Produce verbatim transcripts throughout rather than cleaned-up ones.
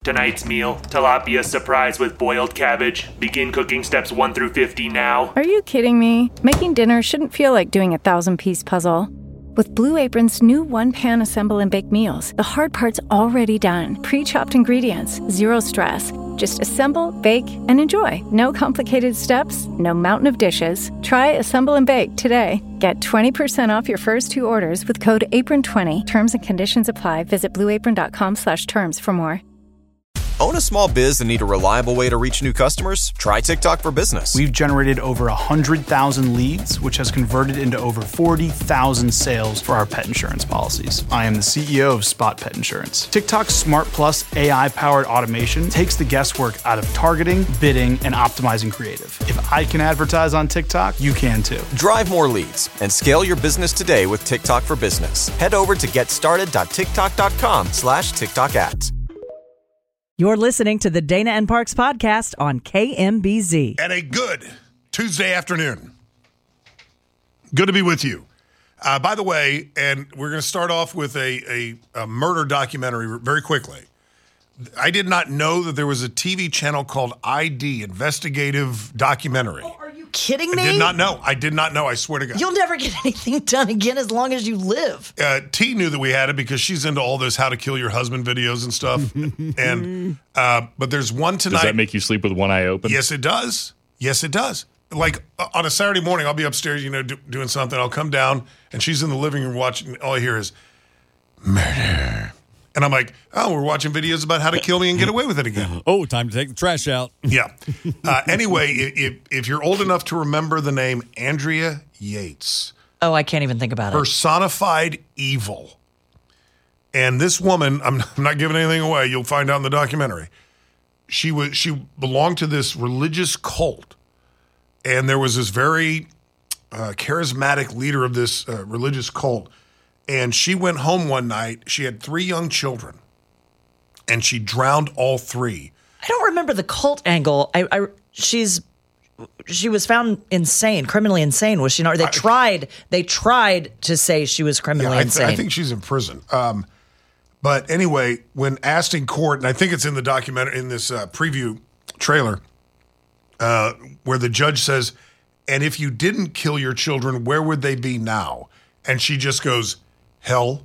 Tonight's meal, tilapia surprise with boiled cabbage. Begin cooking steps one through fifty now. Are you kidding me? Making dinner shouldn't feel like doing a thousand-piece puzzle. With Blue Apron's new one-pan assemble and bake meals, the hard part's already done. Pre-chopped ingredients, zero stress. Just assemble, bake, and enjoy. No complicated steps, no mountain of dishes. Try Assemble and Bake today. Get twenty percent off your first two orders with code apron twenty. Terms and conditions apply. Visit blueapron.com slash terms for more. Own a small biz and need a reliable way to reach new customers? Try TikTok for Business. We've generated over one hundred thousand leads, which has converted into over forty thousand sales for our pet insurance policies. I am the C E O of Spot Pet Insurance. TikTok's Smart Plus A I-powered automation takes the guesswork out of targeting, bidding, and optimizing creative. If I can advertise on TikTok, you can too. Drive more leads and scale your business today with TikTok for Business. Head over to getstarted.tiktok.com slash TikTok ads. You're listening to the Dana and Parks podcast on K M B Z. And a good Tuesday afternoon. Good to be with you. Uh, by the way, and we're going to start off with a, a, a murder documentary very quickly. I did not know that there was a T V channel called I D, Investigative Documentary. Oh, are you kidding me? I did not know. I did not know. I swear to God. You'll never get anything done again as long as you live. Uh, T knew that we had it because she's into all this how to kill your husband videos and stuff. and uh, But there's one tonight. Does that make you sleep with one eye open? Yes, it does. Yes, it does. Like uh, on a Saturday morning, I'll be upstairs, you know, do, doing something. I'll come down and she's in the living room watching. All I hear is murder. And I'm like, oh, we're watching videos about how to kill me and get away with it again. Oh, time to take the trash out. Yeah. Uh, anyway, if, if you're old enough to remember the name Andrea Yates. Oh, I can't even think about it. Personified evil. And this woman, I'm not giving anything away. You'll find out in the documentary. She was she belonged to this religious cult. And there was this very uh, charismatic leader of this uh, religious cult. And she went home one night. She had three young children, and she drowned all three. I don't remember the cult angle. I, I she's she was found insane, criminally insane, was she not? They I, tried. They tried to say she was criminally yeah, I th- insane. I think she's in prison. Um, but anyway, when asked in court, and I think it's in the documentary in this uh, preview trailer, uh, where the judge says, "And if you didn't kill your children, where would they be now?" And she just goes, hell.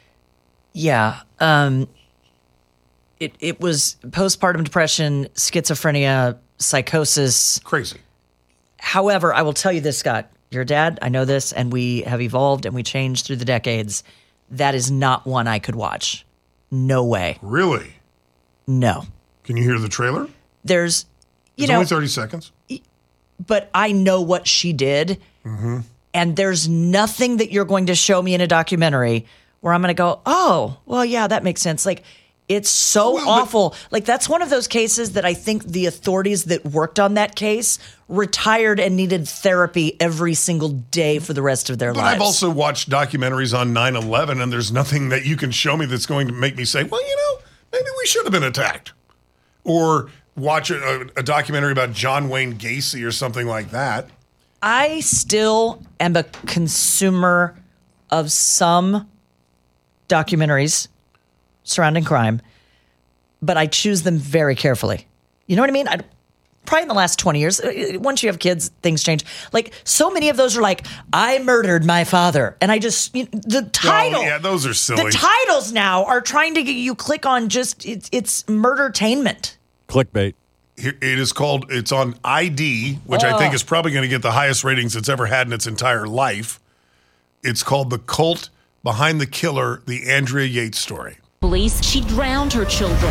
Yeah. Um, it it was postpartum depression, schizophrenia, psychosis. Crazy. However, I will tell you this, Scott. Your dad, I know this, and we have evolved and we changed through the decades. That is not one I could watch. No way. Really? No. Can you hear the trailer? There's, you it's know. only thirty seconds. But I know what she did. Mm-hmm. And there's nothing that you're going to show me in a documentary where I'm going to go, oh, well, yeah, that makes sense. Like, it's so well, awful. But, like, that's one of those cases that I think the authorities that worked on that case retired and needed therapy every single day for the rest of their but lives. I've also watched documentaries on nine eleven, and there's nothing that you can show me that's going to make me say, well, you know, maybe we should have been attacked. Or watch a, a documentary about John Wayne Gacy or something like that. I still am a consumer of some documentaries surrounding crime, but I choose them very carefully. You know what I mean? I, probably in the last twenty years, once you have kids, things change. Like, so many of those are like, I murdered my father. And I just, you know, the title. Oh, yeah, those are silly. The titles now are trying to get you click on just, it's, it's murdertainment. Clickbait. It is called, it's on I D, which oh. I think is probably going to get the highest ratings it's ever had in its entire life. It's called The Cult Behind the Killer, the Andrea Yates story. Police, she drowned her children.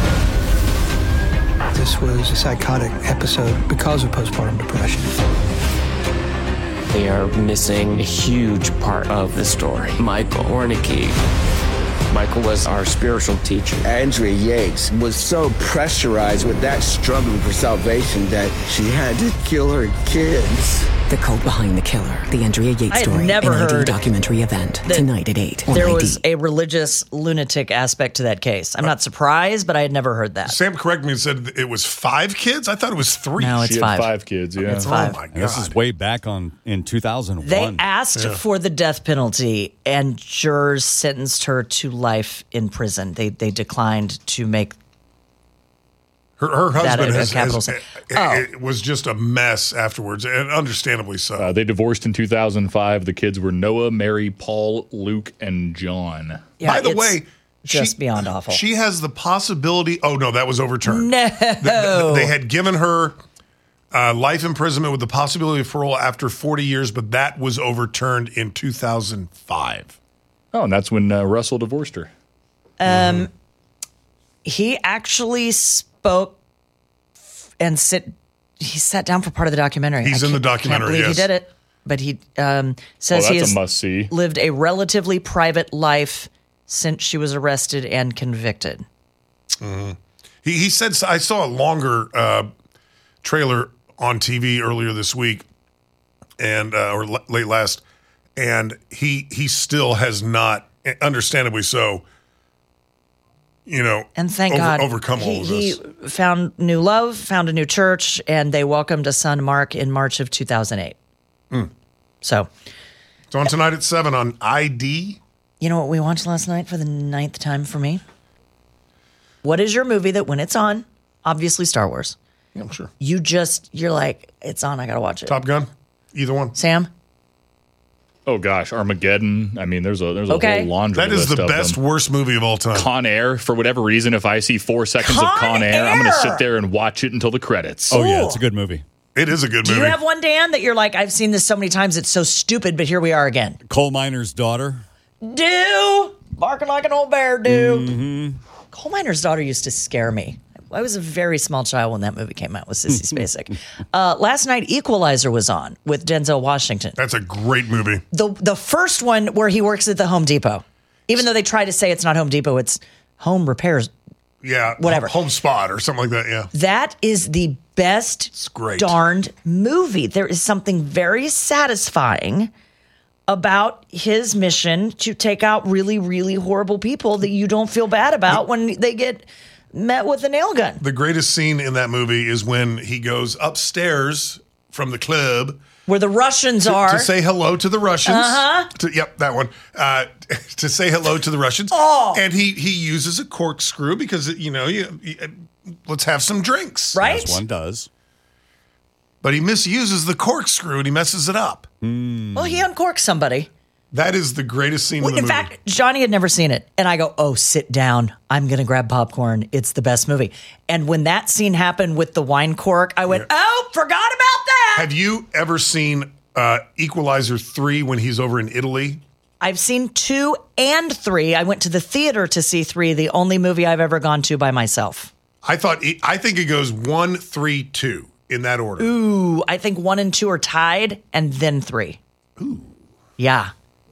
This was a psychotic episode because of postpartum depression. They are missing a huge part of the story. Michael Warnicki. Michael was our spiritual teacher. Andrea Yates was so pressurized with that struggle for salvation that she had to kill her kids. The Cult Behind the Killer, the Andrea Yates I story, had never an heard I D documentary event tonight at eight. There I D. was a religious lunatic aspect to that case. I'm not surprised, but I had never heard that. Sam corrected me and said it was five kids? I thought it was three. No, it's she five. Had five kids, yeah. It's five. Oh, my God. This is way back on in two thousand one. They asked yeah. for the death penalty, and jurors sentenced her to life in prison. They they declined to make Her, her That husband a has, capital has, sin. it, Oh. it was just a mess afterwards, and understandably so. Uh, they divorced in two thousand five. The kids were Noah, Mary, Paul, Luke, and John. Yeah, By the it's way, just she, beyond awful. She has the possibility. Oh no, that was overturned. No, They, they, they had given her uh, life imprisonment with the possibility of parole after forty years, but that was overturned in two thousand five. Oh, and that's when uh, Russell divorced her. Um, he actually spoke and sit. He sat down for part of the documentary. He's I in the can't- documentary, Can't believe yes. he did it, but he um, says Well, he that's has a must-see. lived a relatively private life since she was arrested and convicted. Mm-hmm. He he said I saw a longer uh, trailer on T V earlier this week, and uh, or l- late last, and he he still has not, understandably so, you know, And thank over- God, overcome he, all of he this. found new love, found a new church, and they welcomed a son, Mark, in March of two thousand eight. Mm. So, It's on tonight at seven on I D. you know what we watched last night for the ninth time for me? What is your movie that when it's on, obviously Star Wars, Yeah, I'm sure. you just, you're like, it's on, I gotta watch it. Top Gun, either one. Sam? Oh gosh, Armageddon. I mean, there's a there's a Okay. whole laundry That is list the of best, them. worst movie of all time. Con Air, for whatever reason, if I see four seconds of Con Con Air, I'm going to Air! sit there and watch it until the credits. Oh, yeah, it's a good movie. It is a good Do movie. you have one, Dan, that you're like, I've seen this so many times, it's so stupid, but here we are again? Coal miner's daughter. Do barking like an old bear, do. Mm-hmm. Coal miner's daughter used to scare me. I was a very small child when that movie came out with Sissy Spacek. Uh, last night, Equalizer was on with Denzel Washington. That's a great movie. The the first one where he works at the Home Depot. Even though they try to say it's not Home Depot, it's Home Repairs. Yeah, Whatever. Home Spot or something like that. Yeah, That is the best great. darned movie. There is something very satisfying about his mission to take out really, really horrible people that you don't feel bad about when they get met with a nail gun. the greatest scene in that movie is when he goes upstairs from the club Where the Russians to, are. to say hello to the Russians. Uh-huh. To, yep, that one. Uh, to say hello to the Russians. Oh. And he he uses a corkscrew because, you know, you, you, let's have some drinks. Right? As one does. But he misuses the corkscrew and he messes it up. Well, he uncorks somebody. That is the greatest scene Well, in the in movie. fact, Johnny had never seen it. And I go, oh, sit down. I'm going to grab popcorn. It's the best movie. And when that scene happened with the wine cork, I went, oh, forgot about that. Have you ever seen uh, Equalizer three when he's over in Italy? I've seen two and three. I went to the theater to see three, the only movie I've ever gone to by myself. I thought it, I think it goes one, three, two in that order. Ooh, I think one and two are tied, and then three. Ooh. Yeah.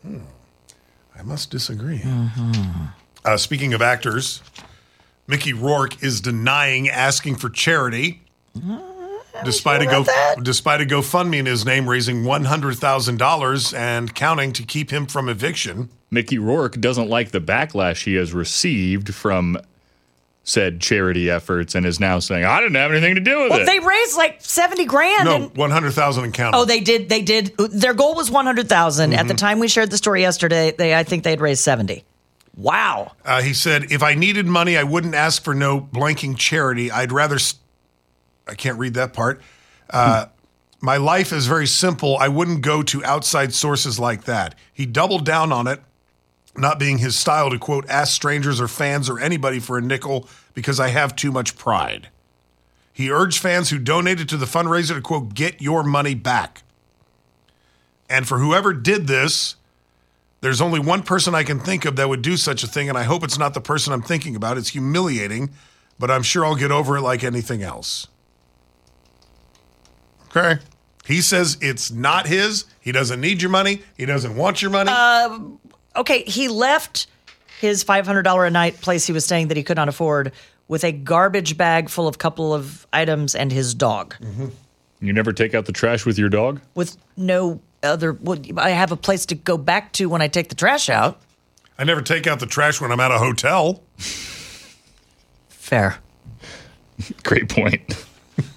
I must disagree. Uh, speaking of actors, Mickey Rourke is denying asking for charity, despite a go despite a GoFundMe in his name, raising one hundred thousand dollars and counting to keep him from eviction. Mickey Rourke doesn't like the backlash he has received from said charity efforts and is now saying, I didn't have anything to do with Well, it. they raised like seventy grand. No, and- one hundred thousand and counting. Oh, they did. They did. Their goal was one hundred thousand. At the time we shared the story yesterday, they I think they'd raised seventy. Wow. Uh, he said, if I needed money, I wouldn't ask for no blanking charity. I'd rather, st- I can't read that part. Uh, my life is very simple. I wouldn't go to outside sources like that. He doubled down on it, not being his style to, quote, ask strangers or fans or anybody for a nickel because I have too much pride. He urged fans who donated to the fundraiser to, quote, get your money back. And for whoever did this, there's only one person I can think of that would do such a thing, and I hope it's not the person I'm thinking about. It's humiliating, but I'm sure I'll get over it like anything else. Okay. He says it's not his. He doesn't need your money. He doesn't want your money. Uh, okay, he left his five hundred dollars a night place he was staying that he could not afford with a garbage bag full of couple of items and his dog. Mm-hmm. You never take out the trash with your dog? With no other, well, I have a place to go back to when I take the trash out. I never take out the trash when I'm at a hotel. Fair. Great point.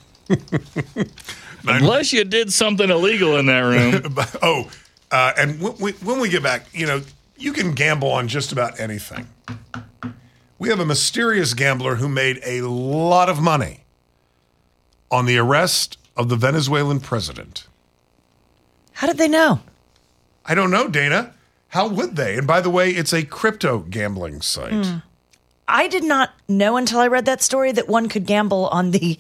Unless you did something illegal in that room. oh, uh, and w- w- when we get back, you know, you can gamble on just about anything. We have a mysterious gambler who made a lot of money on the arrest of the Venezuelan president. How did they know? I don't know, Dana. How would they? And by the way, it's a crypto gambling site. Mm. I did not know until I read that story that one could gamble on the...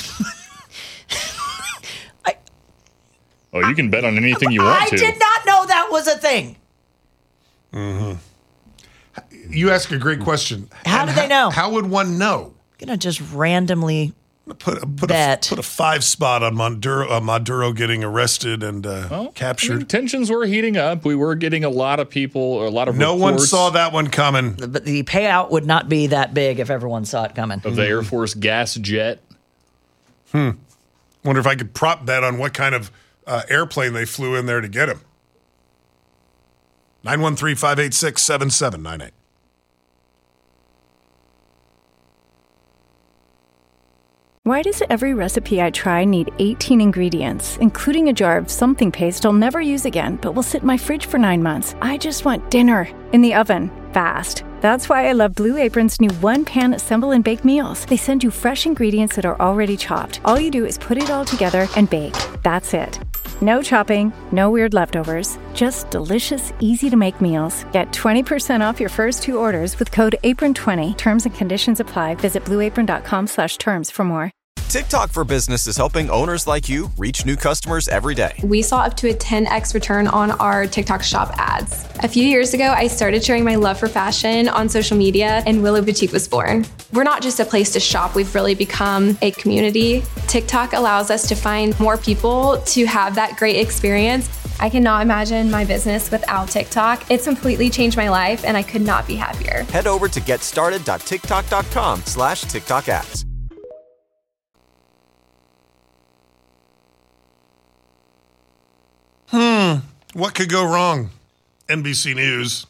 I, oh, you can bet on anything you want I to. I did not know that was a thing. Mm-hmm. You ask a great question. How do they know? How would one know? I'm going to just randomly put, put, bet. A, put a five spot on Maduro, uh, Maduro getting arrested and uh, well, captured. I mean, tensions were heating up. We were getting a lot of people, or a lot of No reports. one saw that one coming. But the payout would not be that big if everyone saw it coming. Of the Air Force gas jet. Hmm. Wonder if I could prop bet on what kind of uh, airplane they flew in there to get him. nine one three, five eight six, seven seven nine eight. Why does every recipe I try need eighteen ingredients, including a jar of something paste I'll never use again, but will sit in my fridge for nine months? I just want dinner in the oven, fast. That's why I love Blue Apron's new one-pan assemble and bake meals. They send you fresh ingredients that are already chopped. All you do is put it all together and bake. That's it. No chopping, no weird leftovers, just delicious, easy-to-make meals. Get twenty percent off your first two orders with code apron twenty. Terms and conditions apply. Visit blueapron.com slash terms for more. TikTok for Business is helping owners like you reach new customers every day. We saw up to a ten x return on our TikTok shop ads. A few years ago, I started sharing my love for fashion on social media, and Willow Boutique was born. We're not just a place to shop, we've really become a community. TikTok allows us to find more people to have that great experience. I cannot imagine my business without TikTok. It's completely changed my life, and I could not be happier. Head over to getstarted.tiktok.com slash TikTok ads. Hmm. What could go wrong? N B C News.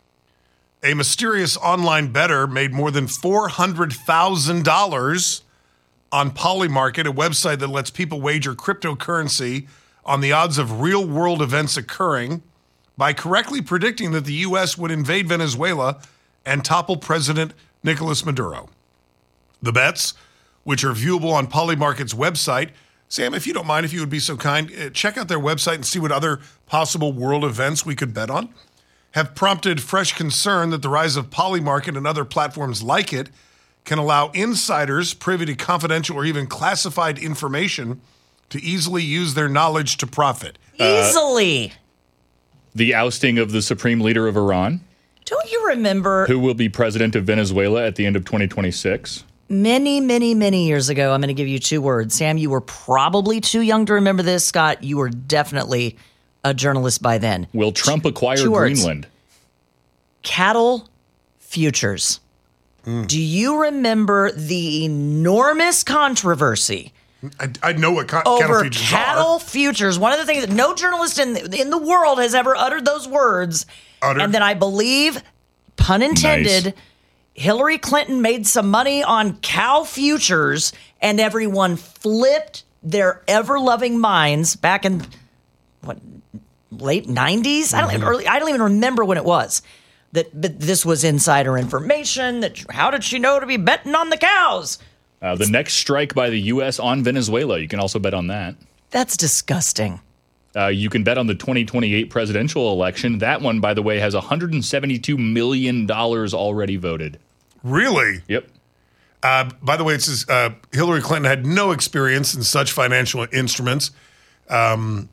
A mysterious online bettor made more than four hundred thousand dollars on Polymarket, a website that lets people wager cryptocurrency on the odds of real-world events occurring, by correctly predicting that the U S would invade Venezuela and topple President Nicolas Maduro. The bets, which are viewable on Polymarket's website, Sam, if you don't mind, if you would be so kind, uh, check out their website and see what other possible world events we could bet on, have prompted fresh concern that the rise of Polymarket and other platforms like it can allow insiders privy to confidential or even classified information to easily use their knowledge to profit. Easily. Uh, the ousting of the supreme leader of Iran. Don't you remember? Who will be president of Venezuela at the end of twenty twenty-six? Many, many, many years ago, I'm going to give you two words. Sam, you were probably too young to remember this. Scott, you were definitely a journalist by then. Will Trump acquire two Greenland? Words. Cattle futures. Mm. Do you remember the enormous controversy? I, I know what co- over cattle futures cattle are. futures. One of the things that no journalist in the, in the world has ever uttered those words. Uttered. And then I believe, pun intended, nice. Hillary Clinton made some money on cow futures, and everyone flipped their ever-loving minds back in what late nineties. Mm-hmm. I don't even early. I don't even remember when it was that. But this was insider information. That how did she know to be betting on the cows? Uh, the next strike by the U S on Venezuela. You can also bet on that. That's disgusting. Uh, you can bet on the twenty twenty-eight presidential election. That one, by the way, has one hundred seventy-two million dollars already voted. Really? Yep. Uh, by the way, it says uh, Hillary Clinton had no experience in such financial instruments. Um,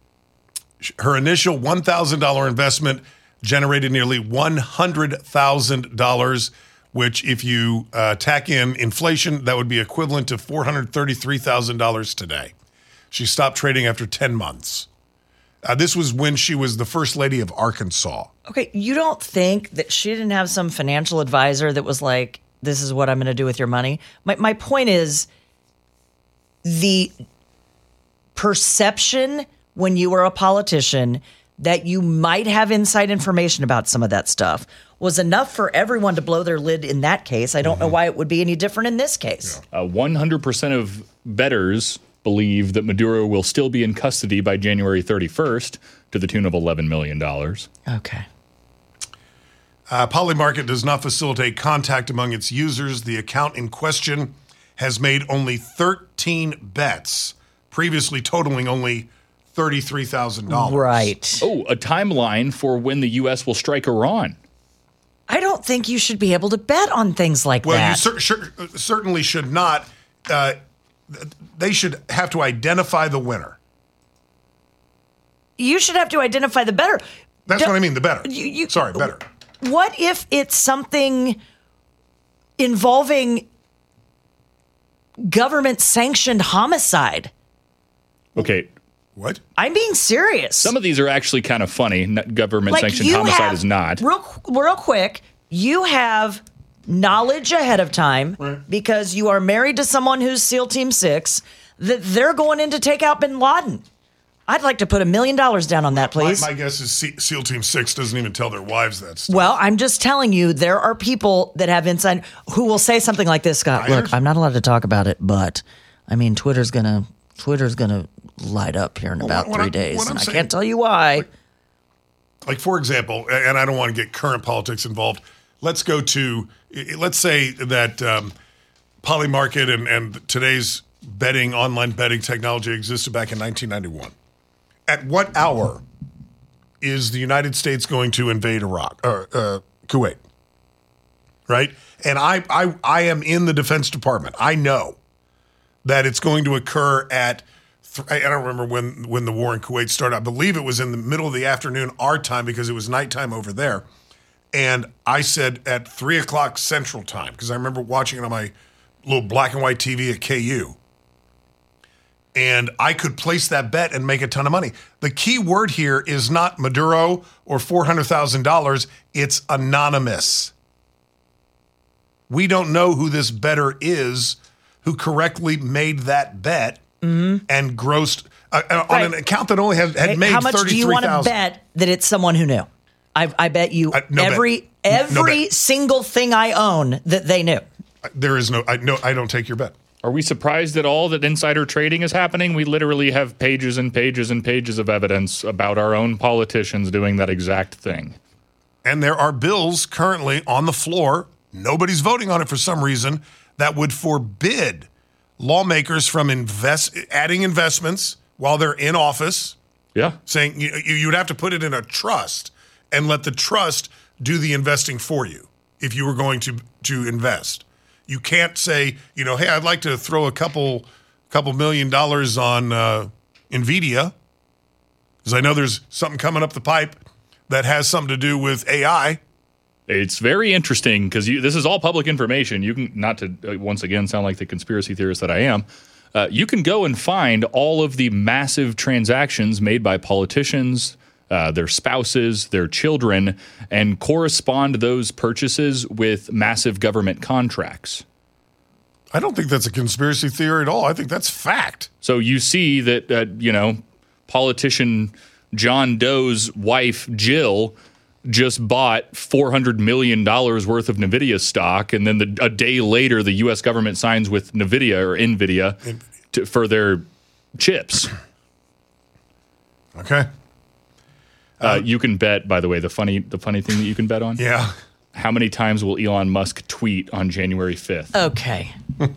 her initial one thousand dollars investment generated nearly one hundred thousand dollars, which if you uh, tack in inflation, that would be equivalent to four hundred thirty-three thousand dollars today. She stopped trading after ten months. Uh, this was when she was the first lady of Arkansas. Okay, you don't think that she didn't have some financial advisor that was like, this is what I'm going to do with your money? My my point is the perception when you were a politician that you might have inside information about some of that stuff was enough for everyone to blow their lid in that case. I don't mm-hmm. know why it would be any different in this case. Yeah. Uh, one hundred percent of bettors believe that Maduro will still be in custody by January thirty-first to the tune of eleven million dollars. Okay. Uh, Polymarket does not facilitate contact among its users. The account in question has made only thirteen bets, previously totaling only thirty-three thousand dollars. Right. Oh, a timeline for when the U S will strike Iran. I don't think you should be able to bet on things like Well, that. you cer- cer- certainly should not. Uh, they should have to identify the winner. You should have to identify the better. That's Don't- what I mean, the better. You, you, Sorry, better. What if it's something involving government-sanctioned homicide? Okay. What? I'm being serious. Some of these are actually kind of funny. Government sanctioned you homicide have- is not. Real, real quick, you have knowledge ahead of time Right. because you are married to someone who's SEAL Team Six that they're going in to take out Bin Laden. I'd like to put a million dollars down on that, please. My, my guess is Se- SEAL Team Six doesn't even tell their wives that stuff. Well, I'm just telling you, there are people that have inside who will say something like this, Scott. I Look, understand. I'm not allowed to talk about it, but I mean, Twitter's gonna Twitter's gonna light up here in Well, about what three I'm- days, what I'm and I saying- can't tell you why. Like, for example, and I don't want to get current politics involved. Let's go to, let's say that um, Polymarket and, and today's betting, online betting technology existed back in nineteen ninety-one. At what hour is the United States going to invade Iraq or uh, Kuwait? Right? And I, I, I am in the Defense Department. I know that it's going to occur at, th- I don't remember when, when the war in Kuwait started. I believe it was in the middle of the afternoon, our time, because it was nighttime over there. And I said at three o'clock Central Time, because I remember watching it on my little black and white T V at K U. And I could place that bet and make a ton of money. The key word here is not Maduro or four hundred thousand dollars. It's anonymous. We don't know who this bettor is who correctly made that bet and grossed uh, uh, on Right. an account that only had, had Hey, made how much do you want to thirty-three thousand. bet that it's someone who knew? I, I bet you no bet. every No every bet. single thing I own that they knew. There is no, I no, I don't take your bet. Are we surprised at all that insider trading is happening? We literally have pages and pages and pages of evidence about our own politicians doing that exact thing. And there are bills currently on the floor, nobody's voting on it for some reason, that would forbid lawmakers from invest adding investments while they're in office. Yeah. Saying you, you would have to put it in a trust and let the trust do the investing for you if you were going to to invest. You can't say, you know, hey, I'd like to throw a couple couple million dollars on uh, NVIDIA because I know there's something coming up the pipe that has something to do with A I. It's very interesting because this is all public information. You can, not to uh, once again sound like the conspiracy theorist that I am, uh, you can go and find all of the massive transactions made by politicians, uh, their spouses, their children, and correspond those purchases with massive government contracts. I don't think that's a conspiracy theory at all. I think that's fact. So you see that, uh, you know, politician John Doe's wife, Jill, just bought four hundred million dollars worth of NVIDIA stock, and then the, a day later, the U S government signs with NVIDIA or NVIDIA to, for their chips. Okay. Uh, you can bet, by the way, the funny the funny thing that you can bet on? Yeah. How many times will Elon Musk tweet on January fifth? Okay.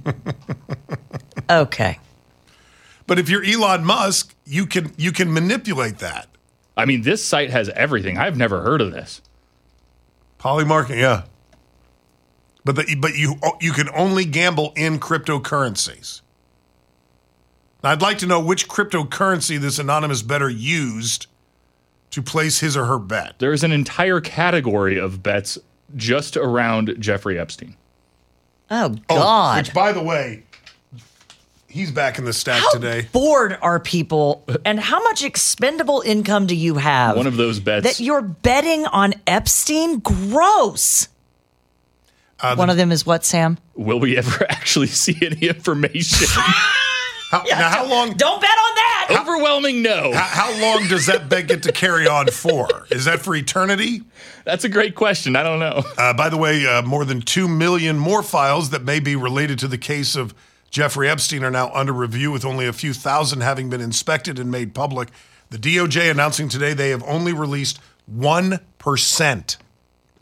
Okay. But if you're Elon Musk, you can you can manipulate that. I mean, this site has everything. I've never heard of this. Polymarket, yeah. But the, but you you can only gamble in cryptocurrencies. Now, I'd like to know which cryptocurrency this anonymous bettor used to place his or her bet. There's an entire category of bets just around Jeffrey Epstein. Oh, God. Oh, which, by the way, he's back in the stack How today. bored are people, and how much expendable income do you have? One of those bets. That you're betting on Epstein? Gross. Uh, One of them is what, Sam? Will we ever actually see any information? How, Yeah, now, how long? Don't bet on that. Overwhelming no. How, how long does that bet get to carry on for? Is that for eternity? That's a great question. I don't know. Uh, by the way, uh, more than two million more files that may be related to the case of Jeffrey Epstein are now under review, with only a few thousand having been inspected and made public. The D O J announcing today they have only released one percent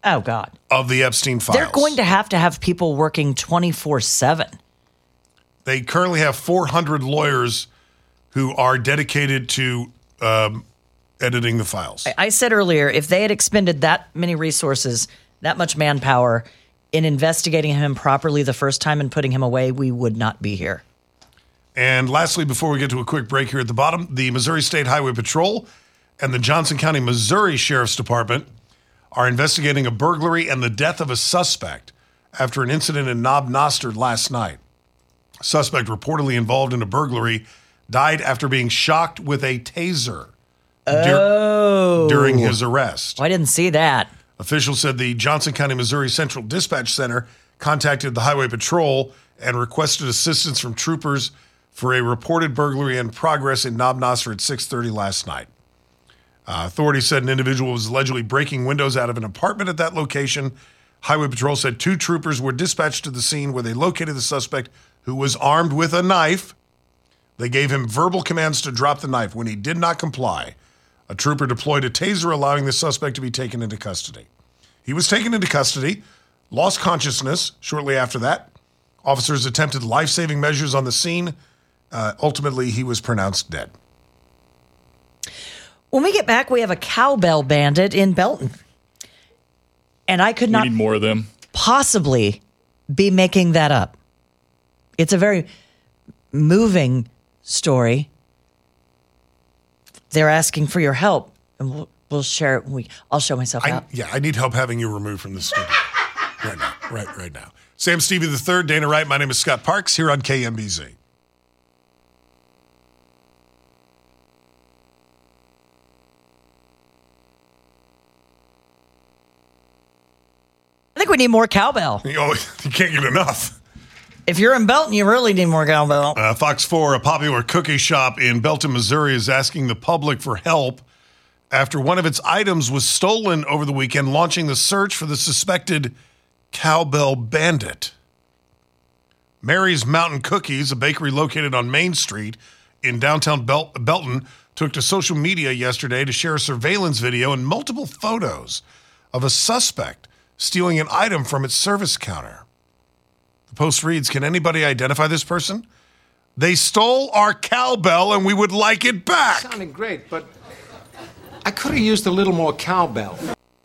Oh, God. of the Epstein files. They're going to have to have people working twenty-four seven. They currently have four hundred lawyers who are dedicated to um, editing the files. I said earlier, if they had expended that many resources, that much manpower in investigating him properly the first time and putting him away, we would not be here. And lastly, before we get to a quick break here at the bottom, the Missouri State Highway Patrol and the Johnson County, Missouri Sheriff's Department are investigating a burglary and the death of a suspect after an incident in Knob Noster last night. A suspect reportedly involved in a burglary died after being shocked with a taser oh. dur- during his arrest. I didn't see that. Officials said the Johnson County, Missouri Central Dispatch Center contacted the Highway Patrol and requested assistance from troopers for a reported burglary in progress in Knob Noster at six thirty last night. Uh, authorities said an individual was allegedly breaking windows out of an apartment at that location. Highway Patrol said two troopers were dispatched to the scene where they located the suspect, who was armed with a knife. They gave him verbal commands to drop the knife. When he did not comply, a trooper deployed a taser, allowing the suspect to be taken into custody. He was taken into custody, lost consciousness shortly after that. Officers attempted life-saving measures on the scene. Uh, ultimately, he was pronounced dead. When we get back, we have a cowbell bandit in Belton. And I could We not need more of them. possibly be making that up. It's a very moving story. They're asking for your help, and we'll, we'll share it. When we, I'll show myself I, out. yeah, I need help having you removed from the studio right now. Right, right now. Sam Stevie the third, Dana Wright. My name is Scott Parks here on K M B Z. I think we need more cowbell. You know, you can't get enough. If you're in Belton, you really need more cowbell. Uh, Fox four, a popular cookie shop in Belton, Missouri, is asking the public for help after one of its items was stolen over the weekend, launching the search for the suspected cowbell bandit. Mary's Mountain Cookies, a bakery located on Main Street in downtown Bel- Belton, took to social media yesterday to share a surveillance video and multiple photos of a suspect stealing an item from its service counter. The post reads, "Can anybody identify this person? They stole our cowbell and we would like it back." Sounding great, but I could have used a little more cowbell.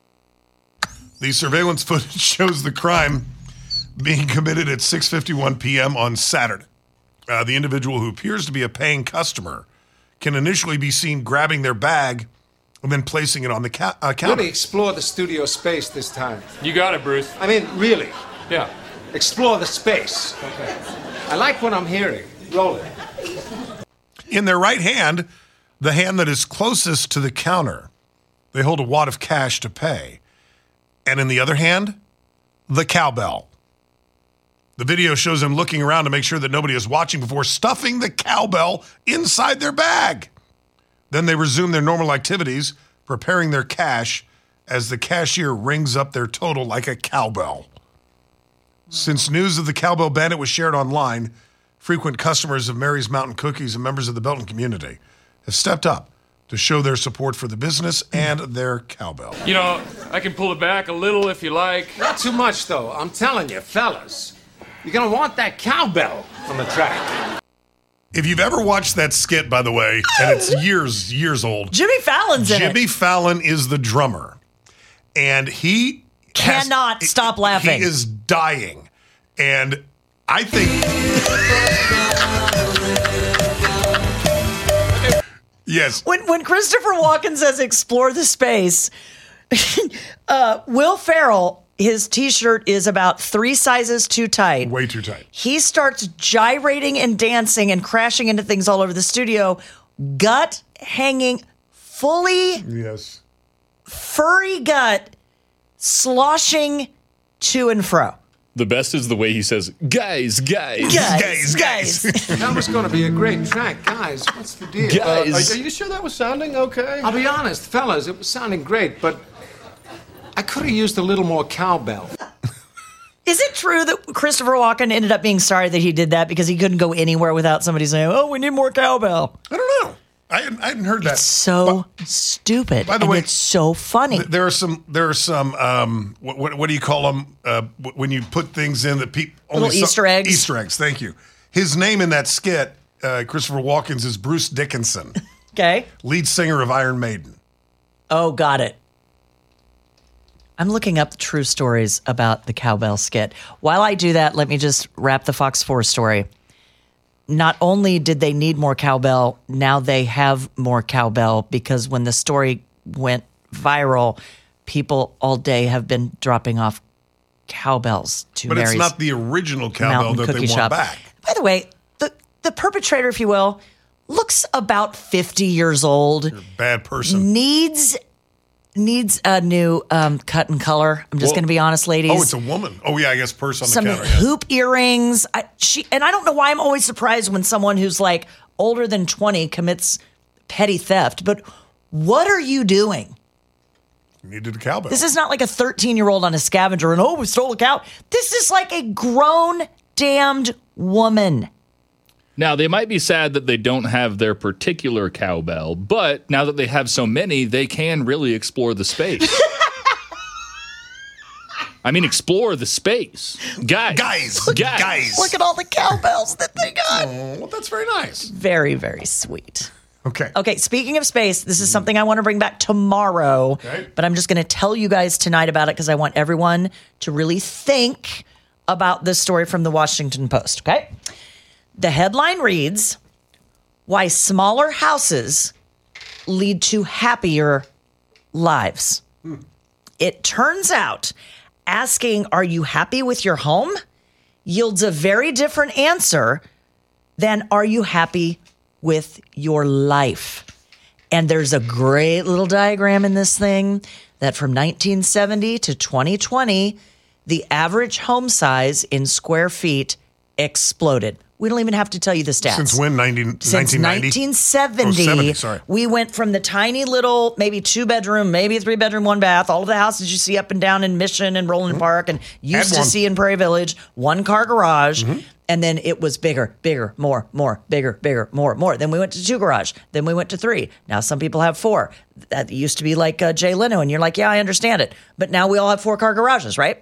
The surveillance footage shows the crime being committed at six fifty-one p.m. on Saturday. Uh, the individual, who appears to be a paying customer, can initially be seen grabbing their bag and then placing it on the ca- uh, counter. Really explore the studio space this time. You got it, Bruce. I mean, really. Yeah. Explore the space. Okay. I like what I'm hearing. Roll it. In their right hand, the hand that is closest to the counter, they hold a wad of cash to pay. And in the other hand, the cowbell. The video shows them looking around to make sure that nobody is watching before stuffing the cowbell inside their bag. Then they resume their normal activities, preparing their cash as the cashier rings up their total like a cowbell. Since news of the cowbell bandit was shared online, frequent customers of Mary's Mountain Cookies and members of the Belton community have stepped up to show their support for the business and their cowbell. You know, I can pull it back a little if you like. Not too much, though. I'm telling you, fellas, you're going to want that cowbell on the track. If you've ever watched that skit, by the way, and it's years, years old. Jimmy Fallon's in Jimmy it. Fallon is the drummer. And he Cannot has, stop laughing. He is dying. And I think... Yes. When when Christopher Walken says explore the space, uh, Will Ferrell, his T-shirt is about three sizes too tight. Way too tight. He starts gyrating and dancing and crashing into things all over the studio, gut hanging, fully yes, furry gut sloshing to and fro. The best is the way he says, guys, guys, guys, guys. That was going to be a great track. Guys, what's the deal? Guys. Uh, are, are you sure that was sounding okay? I'll be honest, fellas, it was sounding great, but I could have used a little more cowbell. Is it true that Christopher Walken ended up being sorry that he did that because he couldn't go anywhere without somebody saying, "Oh, we need more cowbell"? I don't know. I hadn't, I hadn't heard that. It's so but, stupid. By the and way, it's so funny. Th- there are some. There are some. Um, what, what, what do you call them? Uh, when you put things in that people little Easter some, eggs. Easter eggs. Thank you. His name in that skit, uh, Christopher Walken's, is Bruce Dickinson. Okay. Lead singer of Iron Maiden. Oh, got it. I'm looking up true stories about the cowbell skit. While I do that, let me just wrap the Fox four story. Not only did they need more cowbell, now they have more cowbell because when the story went viral, people all day have been dropping off cowbells to But Mary's it's not the original cowbell that they want shop. back. By the way, the, the perpetrator, if you will, looks about fifty years old. You're a bad person. Needs needs a new um, cut and color. I'm just Well, going to be honest, ladies. Oh, it's a woman. Oh, yeah, I guess purse on Some the counter. Yeah. hoop earrings. I, she and I don't know why I'm always surprised when someone who's like older than twenty commits petty theft. But what are you doing? Needed a cowbell. This is not like a thirteen-year-old on a scavenger and, oh, we stole a cow. This is like a grown, damned woman. Now, they might be sad that they don't have their particular cowbell, but now that they have so many, they can really explore the space. I mean, explore the space. Guys. Guys. Guys. Guys. Look at all the cowbells that they got. Oh, well, that's very nice. Very, very sweet. Okay. Okay, speaking of space, this is something I want to bring back tomorrow, Okay. but I'm just going to tell you guys tonight about it because I want everyone to really think about this story from the Washington Post, okay? The headline reads, Why Smaller Houses Lead to Happier Lives. Hmm. It turns out asking, are you happy with your home, yields a very different answer than are you happy with your life. And there's a great little diagram in this thing that from nineteen seventy to twenty twenty, the average home size in square feet exploded. We don't even have to tell you the stats. Since when? ninety, Since nineteen ninety? nineteen seventy, Oh, seventy, sorry. we went from the tiny little, maybe two bedroom, maybe a three bedroom, one bath, all of the houses you see up and down in Mission and Roland mm-hmm. Park and used Had to one. see in Prairie Village, one car garage. Mm-hmm. And then it was bigger, bigger, more, more, bigger, bigger, more, more. Then we went to two garage. Then we went to three. Now some people have four. That used to be like uh, Jay Leno. And you're like, yeah, I understand it. But now we all have four car garages, right?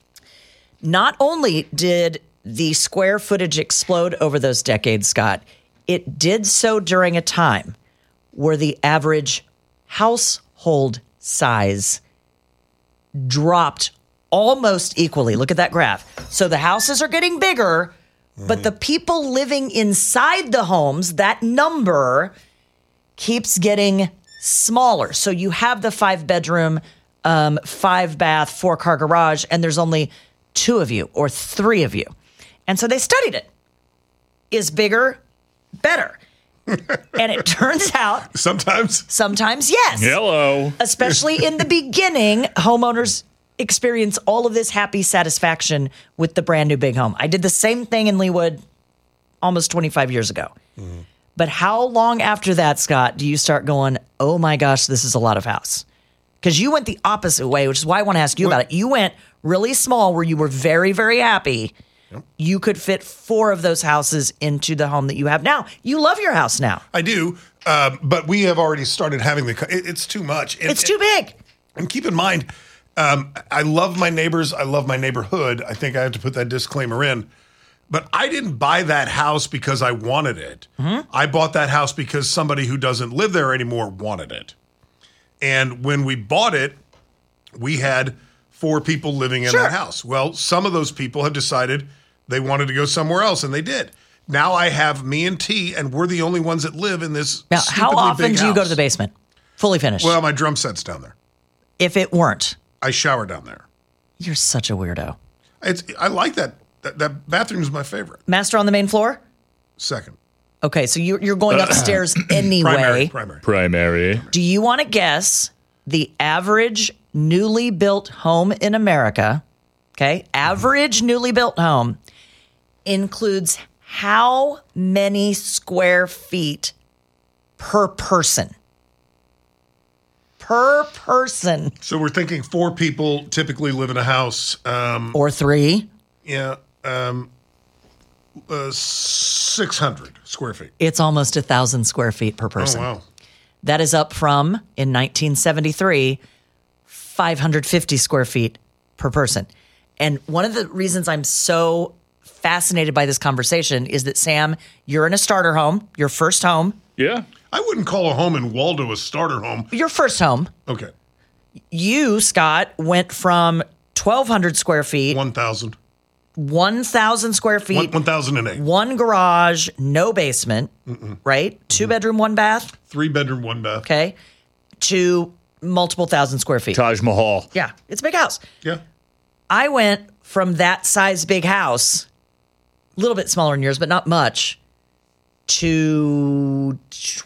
Not only did the square footage explode over those decades, Scott, it did so during a time where the average household size dropped almost equally. Look at that graph. So the houses are getting bigger, mm-hmm. but the people living inside the homes, that number keeps getting smaller. So you have the five bedroom, um, five bath, four car garage, and there's only two of you or three of you. And so they studied it. Is bigger better? And it turns out sometimes, sometimes yes. Hello. Especially in the beginning, homeowners experience all of this happy satisfaction with the brand new big home. I did the same thing in Leawood almost twenty-five years ago. Mm. But how long after that, Scott, do you start going, oh my gosh, this is a lot of house? Because you went the opposite way, which is why I want to ask you what? about it. You went really small where you were very, very happy. Yep. You could fit four of those houses into the home that you have now. You love your house now. I do, uh, but we have already started having the. It, it's too much. And, it's too big. And keep in mind, um, I love my neighbors. I love my neighborhood. I think I have to put that disclaimer in. But I didn't buy that house because I wanted it. Mm-hmm. I bought that house because somebody who doesn't live there anymore wanted it. And when we bought it, we had four people living in sure. that house. Well, some of those people have decided they wanted to go somewhere else, and they did. Now I have me and T, and we're the only ones that live in this Now, how often do you house. go to the basement? Fully finished? Well, my drum set's down there. If it weren't? I shower down there. You're such a weirdo. It's I like that. That, that bathroom is my favorite. Master on the main floor? Second. Okay, so you're, you're going upstairs anyway. Primary, primary. Primary. Do you want to guess the average newly built home in America, okay, average newly built home, includes how many square feet per person? Per person. So we're thinking four people typically live in a house. Um, or three. Yeah. Um, uh, six hundred square feet. It's almost a thousand square feet per person. Oh, wow. That is up from, in nineteen seventy-three, five hundred fifty square feet per person. And one of the reasons I'm so fascinated by this conversation is that, Sam, you're in a starter home, your first home. Yeah. I wouldn't call a home in Waldo a starter home. Your first home. Okay. You, Scott, went from twelve hundred square feet. one thousand. one thousand square feet. one thousand eight. One garage, no basement, Mm-mm. right? Two bedroom, one bath. Three bedroom, one bath. Okay. To multiple thousand square feet. Taj Mahal. Yeah. It's a big house. Yeah. I went from that size big house, a little bit smaller than yours, but not much, to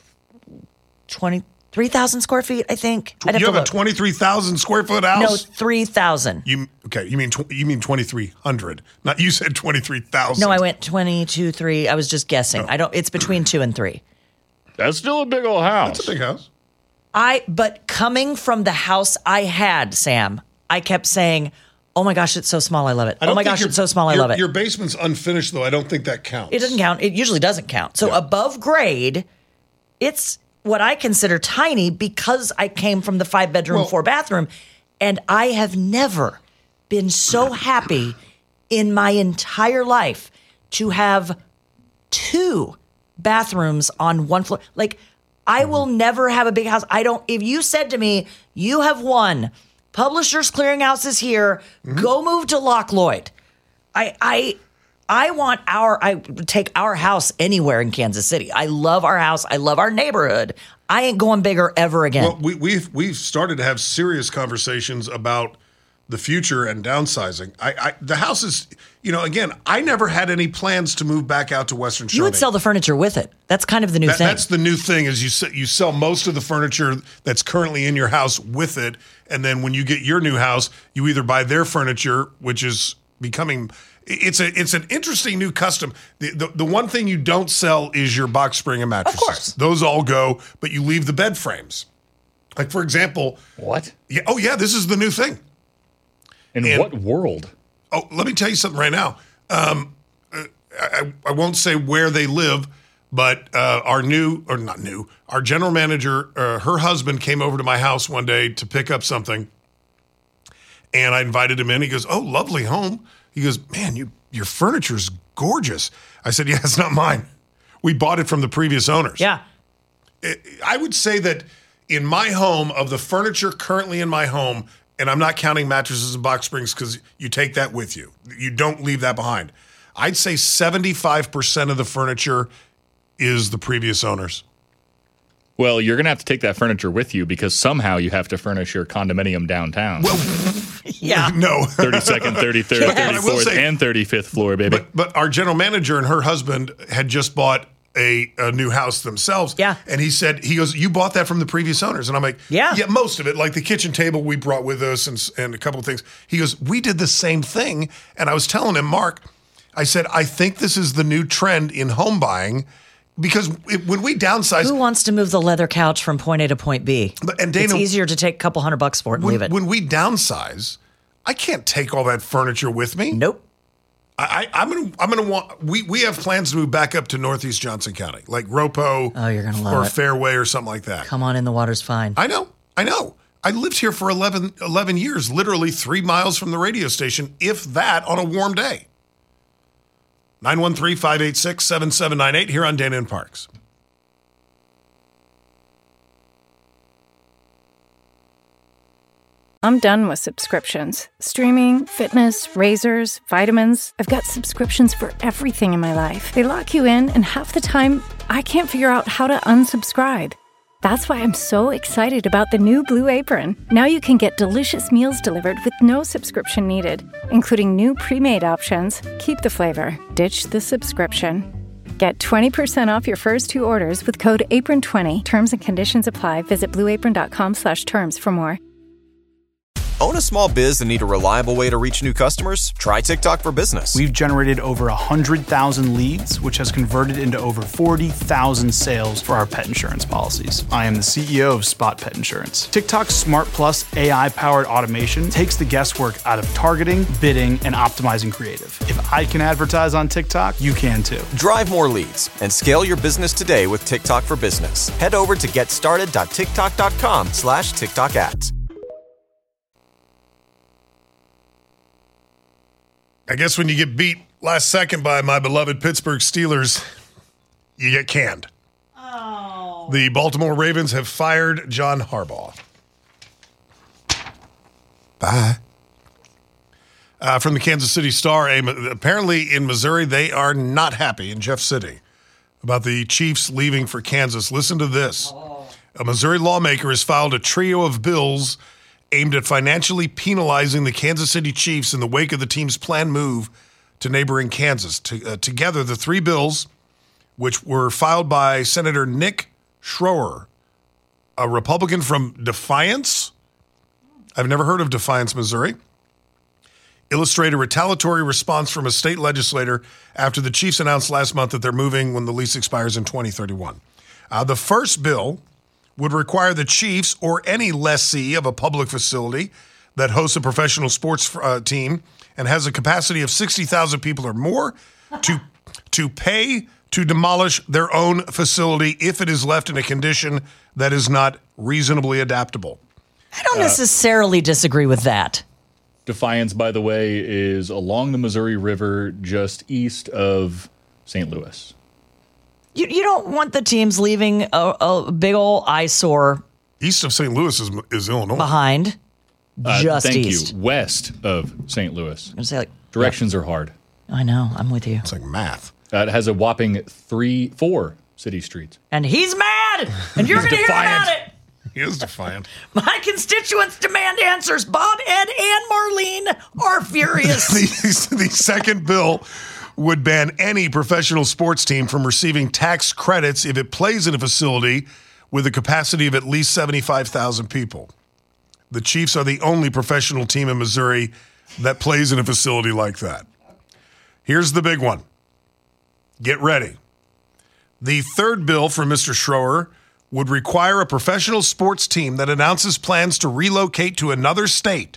twenty-three thousand square feet, I think. I'd have You to have a look. twenty-three thousand square foot house? No, three thousand. You okay? You mean tw- you mean twenty-three hundred? Not you said twenty-three thousand. No, I went twenty-two, three. I was just guessing. I don't. It's between two and three. That's still a big old house. That's a big house. I. But coming from the house I had, Sam, I kept saying, "Oh my gosh, it's so small. I love it. I Oh don't my think gosh, your- it's so small. I your- love it." Your basement's unfinished, though. I don't think that counts. It doesn't count. It usually doesn't count. So above grade, it's what I consider tiny because I came from the five bedroom, Well- four bathroom. And I have never been so happy in my entire life to have two bathrooms on one floor. Like, I will never have a big house. I don't, if you said to me, you have one, Publishers Clearinghouse is here, go move to Loch Lloyd. I, I, I want our, I would take our house anywhere in Kansas City. I love our house. I love our neighborhood. I ain't going bigger ever again. Well, we, we've we've started to have serious conversations about the future and downsizing. I, I the house is, you know, again, I never had any plans to move back out to Western Shawnee. you would sell the furniture with it. That's kind of the new That- thing. That's the new thing is you se- you sell most of the furniture that's currently in your house with it, and then when you get your new house, you either buy their furniture, which is becoming it's a it's an interesting new custom. The, the the one thing you don't sell is your box spring and mattresses. Of course, those all go, but you leave the bed frames. Like for example, what? Yeah, oh yeah, this is the new thing. In And- what world? Oh, let me tell you something right now. Um, uh, I, I won't say where they live, but uh, our new, or not new, our general manager, uh, her husband came over to my house one day to pick up something. And I invited him in. He goes, "Oh, lovely home." He goes, "Man, you your furniture's gorgeous." I said, "Yeah, it's not mine. We bought it from the previous owners." Yeah. I would say that in my home, of the furniture currently in my home, and I'm not counting mattresses and box springs because you take that with you. You don't leave that behind. I'd say seventy-five percent of the furniture is the previous owners. Well, you're going to have to take that furniture with you because somehow you have to furnish your condominium downtown. Well, yeah. No. thirty-second, thirty-third, Yeah, I will thirty-fourth, say- and thirty-fifth floor, baby. But, but our general manager and her husband had just bought a, a new house themselves. Yeah. And he said, he goes, "You bought that from the previous owners?" And I'm like, yeah. Yeah, most of it. Like the kitchen table we brought with us and, and a couple of things. He goes, "We did the same thing." And I was telling him, Mark, I said, "I think this is the new trend in home buying because it, when we downsize." Who wants to move the leather couch from point A to point B? But, and Dana, it's easier to take a couple hundred bucks for it and when, leave it. when we downsize, I can't take all that furniture with me. Nope. I, I, I'm gonna. I'm gonna want. We we have plans to move back up to Northeast Johnson County, like Ropo. Oh, you're gonna love or it. Fairway or something like that. Come on in, the water's fine. I know. I know. I lived here for eleven, eleven years, literally three miles from the radio station, if that, on a warm day. nine one three, five eight six, seven seven nine eight here on Dana and Parks. I'm done with subscriptions. Streaming, fitness, razors, vitamins. I've got subscriptions for everything in my life. They lock you in, and half the time, I can't figure out how to unsubscribe. That's why I'm so excited about the new Blue Apron. Now you can get delicious meals delivered with no subscription needed, including new pre-made options. Keep the flavor, ditch the subscription. Get twenty percent off your first two orders with code apron twenty. Terms and conditions apply. Visit blue apron dot com slash terms for more. Own a small biz and need a reliable way to reach new customers? Try TikTok for Business. We've generated over one hundred thousand leads, which has converted into over forty thousand sales for our pet insurance policies. I am the C E O of Spot Pet Insurance. TikTok's Smart Plus A I-powered automation takes the guesswork out of targeting, bidding, and optimizing creative. If I can advertise on TikTok, you can too. Drive more leads and scale your business today with TikTok for Business. Head over to getstarted.tiktok.com slash TikTok ads. I guess when you get beat last second by my beloved Pittsburgh Steelers, you get canned. Oh. The Baltimore Ravens have fired John Harbaugh. Bye. Uh, from the Kansas City Star, apparently in Missouri, they are not happy in Jeff City about the Chiefs leaving for Kansas. Listen to this. Oh. A Missouri lawmaker has filed a trio of bills aimed at financially penalizing the Kansas City Chiefs in the wake of the team's planned move to neighboring Kansas. To, uh, together, the three bills, which were filed by Senator Nick Schroer, a Republican from Defiance. I've never heard of Defiance, Missouri. Illustrate a retaliatory response from a state legislator after the Chiefs announced last month that they're moving when the lease expires in twenty thirty-one. Uh, the first bill would require the Chiefs or any lessee of a public facility that hosts a professional sports uh, team and has a capacity of sixty thousand people or more to to pay to demolish their own facility if it is left in a condition that is not reasonably adaptable. I don't necessarily uh, disagree with that. Defiance, by the way, is along the Missouri River just east of Saint Louis. You you don't want the teams leaving a, a big old eyesore. East of Saint Louis is, is Illinois. Behind. Uh, just thank east. you. West of Saint Louis. I'm gonna say like, Directions yeah. are hard. I know. I'm with you. It's like math. Uh, it has a whopping three, four city streets. And he's mad, and you're going to hear about it. He is defiant. My constituents demand answers. Bob, Ed, and Marlene are furious. the, the second bill would ban any professional sports team from receiving tax credits if it plays in a facility with a capacity of at least seventy-five thousand people. The Chiefs are the only professional team in Missouri that plays in a facility like that. Here's the big one. Get ready. The third bill from Mister Schroer would require a professional sports team that announces plans to relocate to another state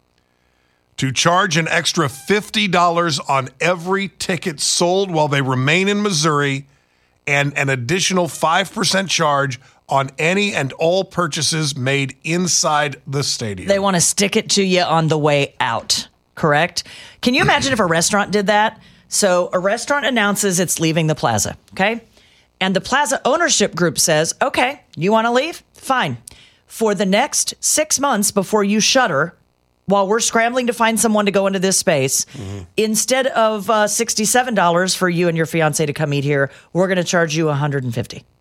to charge an extra fifty dollars on every ticket sold while they remain in Missouri and an additional five percent charge on any and all purchases made inside the stadium. They want to stick it to you on the way out, correct? Can you imagine if a restaurant did that? So a restaurant announces it's leaving the plaza, okay? And the plaza ownership group says, okay, you want to leave? Fine. For the next six months before you shutter, while we're scrambling to find someone to go into this space, mm-hmm. instead of uh, sixty-seven dollars for you and your fiance to come eat here, we're going to charge you one hundred fifty dollars.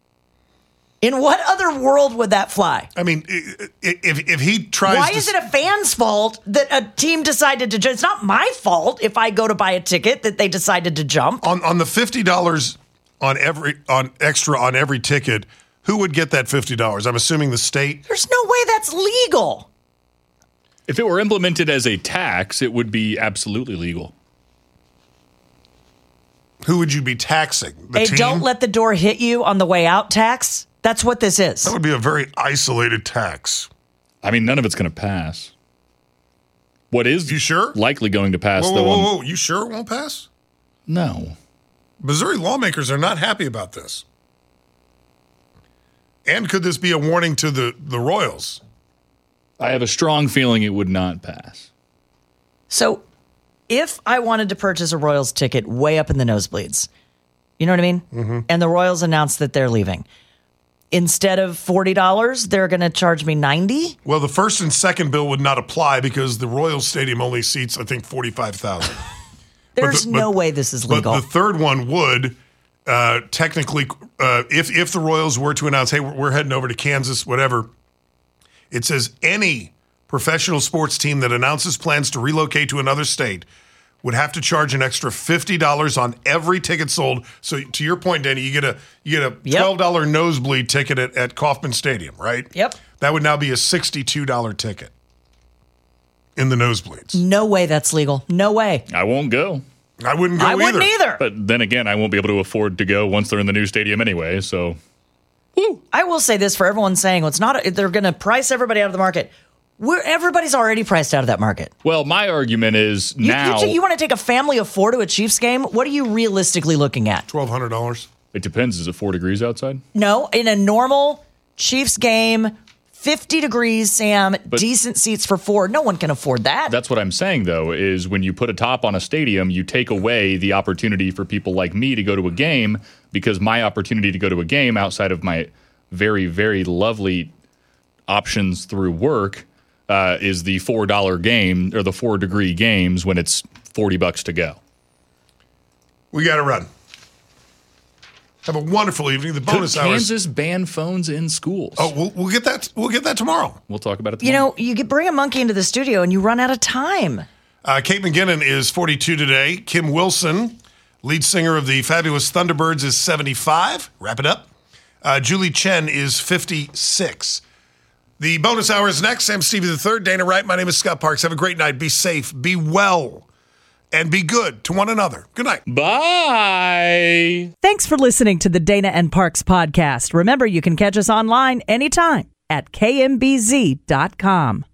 In what other world would that fly? I mean, if if he tries Why to... is it a fan's fault that a team decided to jump? It's not my fault if I go to buy a ticket that they decided to jump. On on the fifty dollars on every on extra on every ticket, who would get that fifty dollars? I'm assuming the state. There's no way that's legal. If it were implemented as a tax, it would be absolutely legal. Who would you be taxing? The a team? Don't let the door hit you on the way out tax. That's what this is. That would be a very isolated tax. I mean, none of it's going to pass. What is you sure? likely going to pass, whoa, though? Whoa, whoa, whoa. You sure it won't pass? No. Missouri lawmakers are not happy about this. And could this be a warning to the, the Royals? I have a strong feeling it would not pass. So if I wanted to purchase a Royals ticket way up in the nosebleeds, you know what I mean? Mm-hmm. And the Royals announced that they're leaving. Instead of forty dollars, they're going to charge me ninety dollars? Well, the first and second bill would not apply because the Royals Stadium only seats, I think, forty-five thousand. There's the, no but, way this is legal. But the third one would uh, technically, uh, if if the Royals were to announce, hey, we're, we're heading over to Kansas, whatever, it says any professional sports team that announces plans to relocate to another state would have to charge an extra fifty dollars on every ticket sold. So to your point, Danny, you get a you get a twelve dollars yep. nosebleed ticket at, at Kauffman Stadium, right? Yep. That would now be a sixty-two dollars ticket. in the nosebleeds. No way that's legal. No way. I won't go. I wouldn't go I either. wouldn't either. But then again, I won't be able to afford to go once they're in the new stadium anyway. So, I will say this for everyone saying, well, it's not. A, they're going to price everybody out of the market. We're, everybody's already priced out of that market. Well, my argument is you, now. You, you want to take a family of four to a Chiefs game? What are you realistically looking at? twelve hundred dollars. It depends. Is it four degrees outside? No, in a normal Chiefs game, fifty degrees, Sam, But- decent seats for four. No one can afford that. That's what I'm saying, though, is when you put a top on a stadium, you take away the opportunity for people like me to go to a game, because my opportunity to go to a game outside of my very, very lovely options through work uh, is the four dollar game or the four degree games when it's forty bucks to go. We got to run. Have a wonderful evening. The bonus Could hours. Kansas ban phones in schools? Oh, we'll, we'll get that. We'll get that tomorrow. We'll talk about it You tomorrow. know, you could bring a monkey into the studio and you run out of time. Uh, Kate McGinnon is forty-two today. Kim Wilson, lead singer of the fabulous Thunderbirds, is seventy-five. Wrap it up. Uh, Julie Chen is fifty-six. The bonus hour is next. Sam Stevie the third, Dana Wright. My name is Scott Parks. Have a great night. Be safe. Be well. And be good to one another. Good night. Bye. Thanks for listening to the Dana and Parks podcast. Remember, you can catch us online anytime at K M B Z dot com.